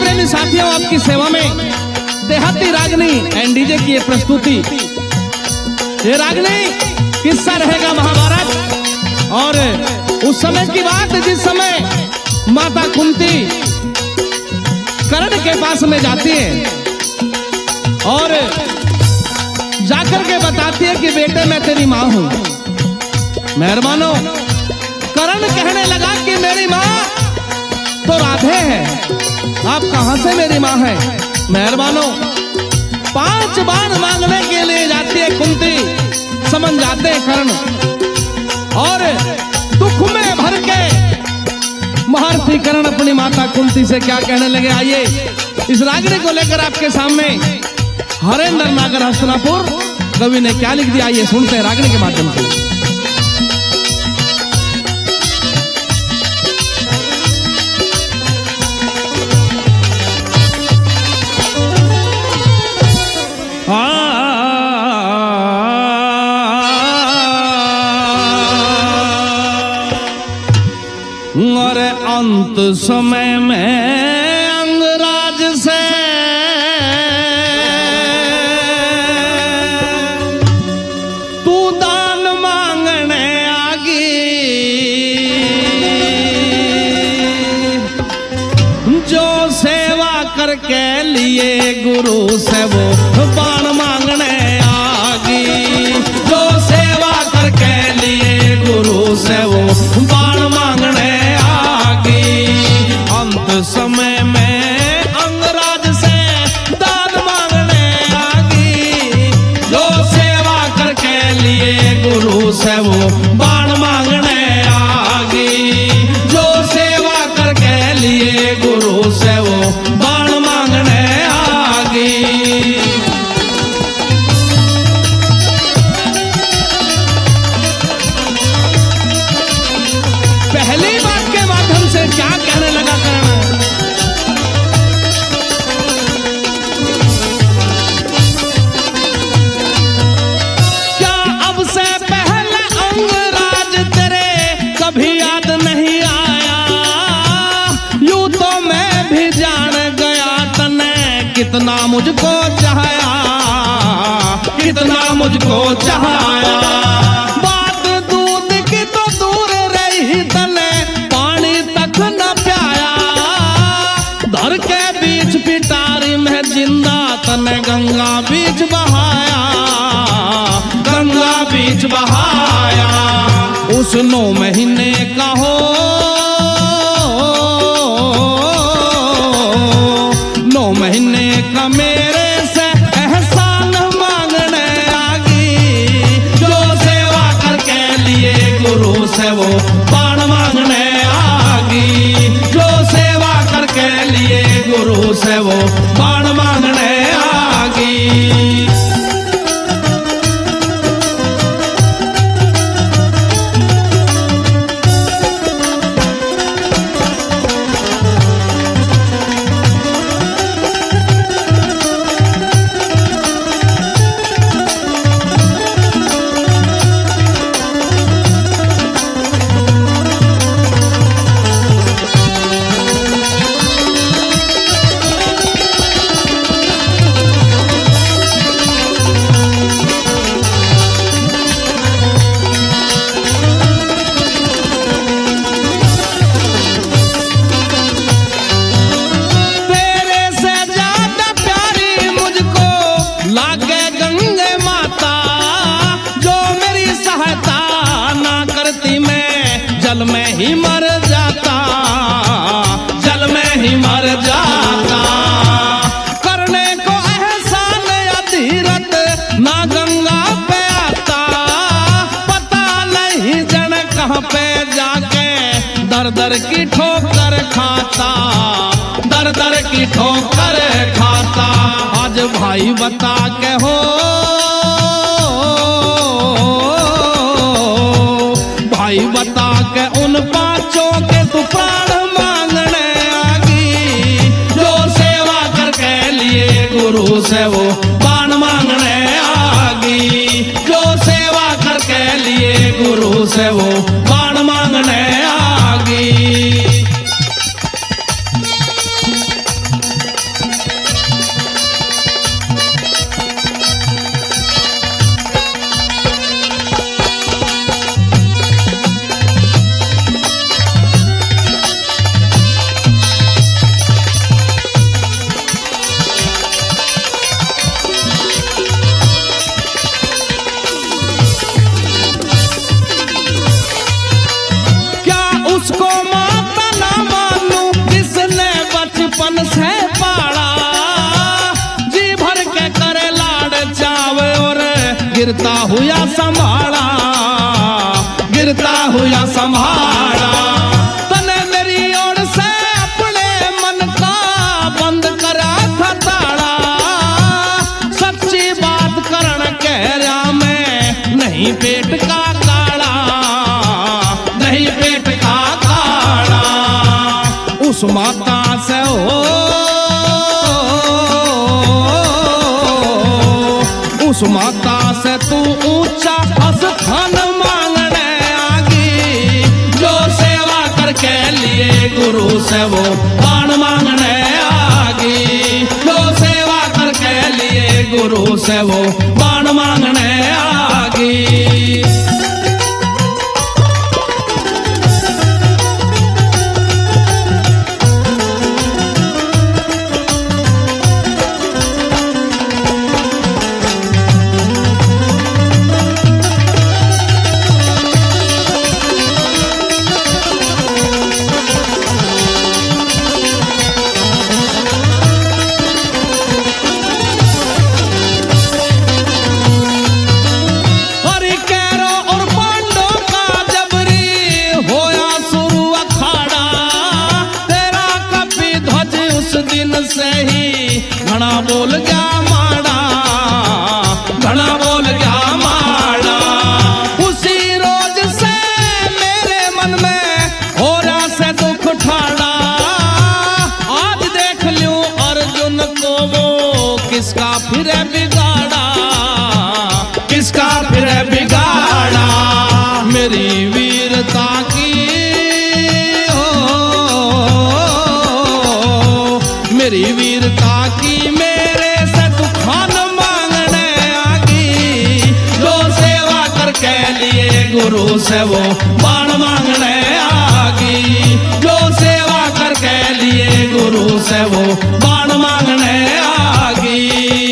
प्रेमी साथियों, आपकी सेवा में देहाती रागनी एंड डीजे की ये प्रस्तुति। ये रागनी किस्सा रहेगा महाभारत और उस समय की बात जिस समय माता कुंती कर्ण के पास में जाती है और जाकर के बताती है कि बेटे मैं तेरी माँ हूं। मेहरबानो, कर्ण कहने लगा कि मेरी माँ तो राधे है, आप कहां से मेरी माँ है? मेहरबानो, 5 बार मांगने के लिए जाती है कुंती, समझ जाते हैं कर्ण और दुख में भर के महारथी कर्ण अपनी माता कुंती से क्या कहने लगे। आइए इस रागनी को लेकर आपके सामने हरेंद्र नागर हस्तिनापुर कवि ने क्या लिख दिया, आइए सुनते हैं रागनी के माध्यम से। और अंत समय में अंगराज से तू दान मांगने आगी, जो सेवा करके लिए गुरु से वो बाण मांगने आगी, जो सेवा करके लिए गुरु से वो बाण मांगने समय में अंगराज से दान मांगने आगी, जो सेवा करके लिए गुरु से वो बाण मांगने आगी, जो सेवा करके लिए गुरु से वो बाण मांगने आगी। पहली बात के माध्यम से क्या कहने लगा कर्ण, क्या अब से पहले अंगराज तेरे कभी याद नहीं आया? यूं तो मैं भी जान गया तने कितना मुझको चाहा, कितना मुझको चाहा। बात दूध की तो दूर रही तने पानी तक न प्याया, धर के बीच पिटारी में जिंदा तने गंगा बीच बहाया, गंगा बीच बहाया। उस 9 महीने का हो 9 महीने का मेरे से एहसान मांगने आगी, जो सेवा करके लिए गुरु से वो बाण मांगने आगी, जो सेवा करके लिए गुरु से वो बाण मांगने आगी। जल में ही मर जाता, जल में ही मर जाता। करने को एहसान अधीरत ना गंगा पे आता, पता नहीं जन कहाँ पे जाके दर दर की ठोकर खाता, दर दर की ठोकर खाता। आज भाई बता के हो भाई बता के उन 5 के तू प्राण मांगने आगी, जो सेवा करके लिए गुरु से वो बाण मांगने आगी, जो सेवा करके लिए गुरु से वो बाण मांगने आगी। गिरता हुआ संभाला, गिरता हुआ संभाला। तने मेरी ओर से अपने मन का बंद करा था ताला, सच्ची बात करण कह रहा मैं, नहीं पेट का काला, नहीं पेट का काला। उस माता से हो, उस माता से तू ऊंचा स्थान मांगने आगी, जो सेवा करके लिए गुरु से वो दान मांगने आगी, जो सेवा करके लिए गुरु से वो दान मांगने आगी। से ही घना बोल गया माड़ा, घना बोल गया माड़ा। उसी रोज से मेरे मन में हो रहा से दुख ठाड़ा, आज देख लूं अर्जुन को वो किसका फिर बिगाड़ा, किसका फिर बिगाड़ा। मेरी वीरता की मेरी वीरता की मेरे से तू खान मांगने आगी, जो सेवा करके लिए गुरु से वो बाण मांगने आगी, जो सेवा करके लिए गुरु से वो बाण मांगने आगी।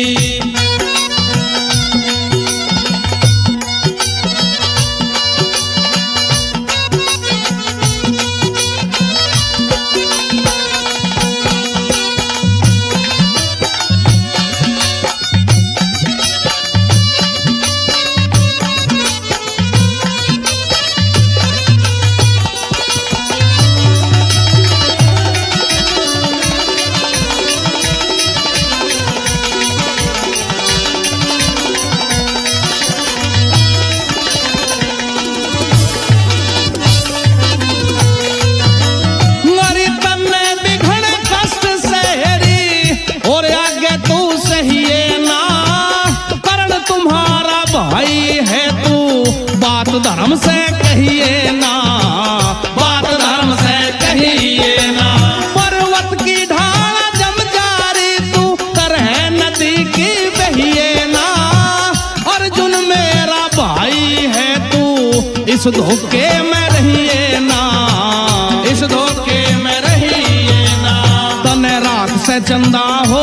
धर्म से कहिए ना, बात धर्म से कहिए ना। पर्वत की ढाल जम जारी तू तरह नदी की बहिए ना, अर्जुन मेरा भाई है तू इस धोखे में रहिए ना, इस धोखे में रहिए ना। तने रात से चंदा हो,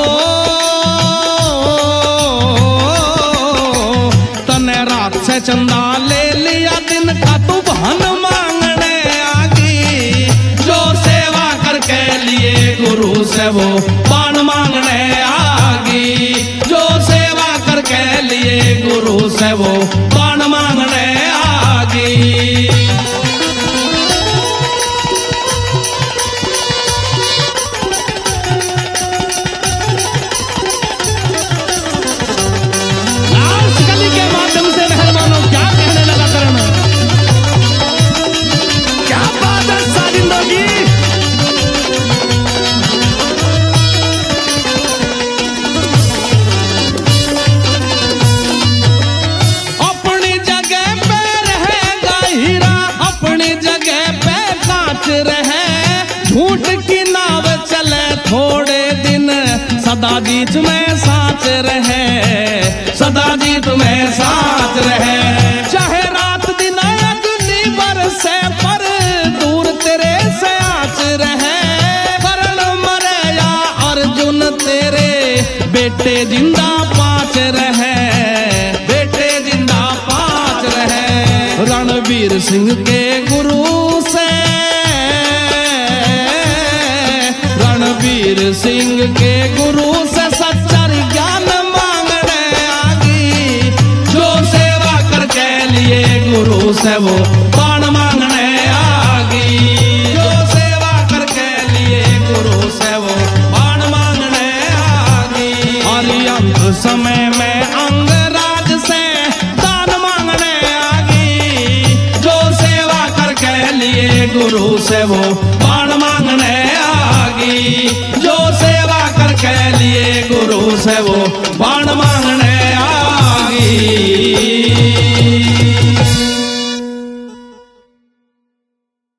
तने रात से चंदा ले लिया दिन का तू बहन मांगने आगी, जो सेवा करके लिए गुरु से वो बाण मांगने आगी, जो सेवा करके लिए गुरु से वो बाण मांगने आगी। झूठ की नाव चले थोड़े दिन, सदा जीत में साथ रहे, सदा जीत में साथ रहे। चाहे रात दिन अग्नि बरसे पर दूर तेरे से आँच रहे, करण मरे या अर्जुन तेरे बेटे जिंदा पाँच रहे, बेटे जिंदा पाँच रहे। रणवीर सिंह के गुरु से, रणवीर सिंह के गुरु से सच्चा ज्ञान मांगने आगी, जो से से वो बाण मांगने आगी। जो सेवा करके लिए गुरु से वो बाण मांगने आगी। और अंत समय में अंगराज से दान मांगने आगी। जो सेवा करके लिए गुरु से वो बाण मांगने आगी। जो सेवा करके लिए गुरु से वो